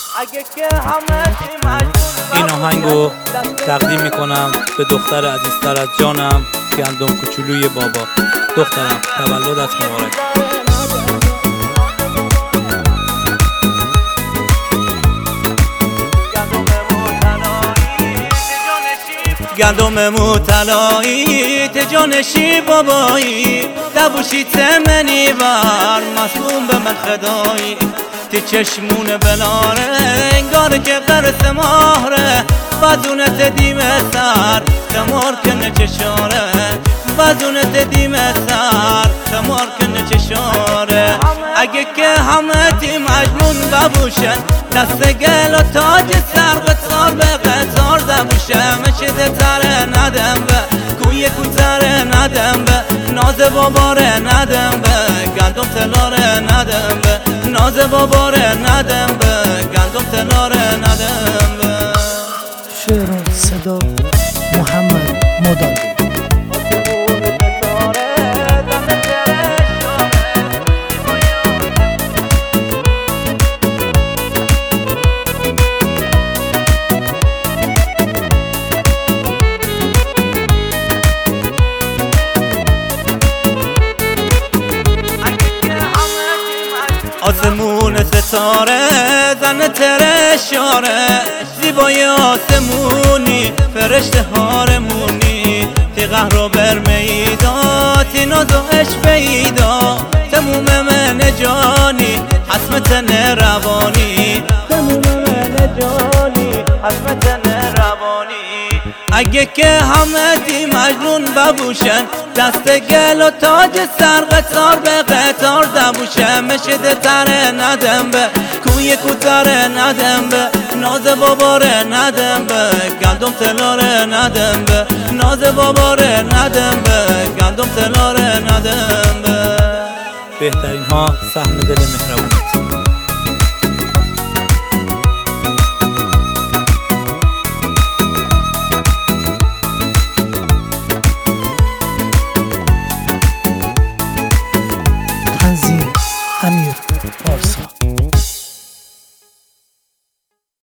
این آهنگو تقدیم میکنم به دختر عزیزتر از جانم، گندم کوچولوی بابا. دخترم تولدت مبارک. گندم طلایی تجانشی بابایی، دبوشی تمنی بر مصموم به من خدایی. تی چشمون بلاره انگار که قرص مهره، بدونت دیم سر تمار کنه چشاره، بدونت دیم سر تمار کنه چشاره. اگه که همه تی مجنون ببوشن، دست گل و تاج سر قطار به قطار دبوشه. مشده تره ندم به کوی کوتره ندم به ناز باباره ندم به گندم تلاره ندم به ناز باباره ندم به گندم تلاره ندم به. شعر و صدا محمد مدادی. آسمون ستاره زن ترشاره، زیبای آسمونی فرشته هارمونی. تی قهر و بر میدا تی ناز و عشق پیدا، تموم من جانی حسمت روانی، تموم من جانی حسمت روانی. اگه که همه تی مجنون ببوشن، دست گل و تاج سر قطار به قطار دبوشن. مشده تره ندم به کوی کوتره ندم به ناز باباره ندم به گندم تلاره ندم به ناز باباره ندم به گندم تلاره ندم به. بهترین ها سهم دل مهربان.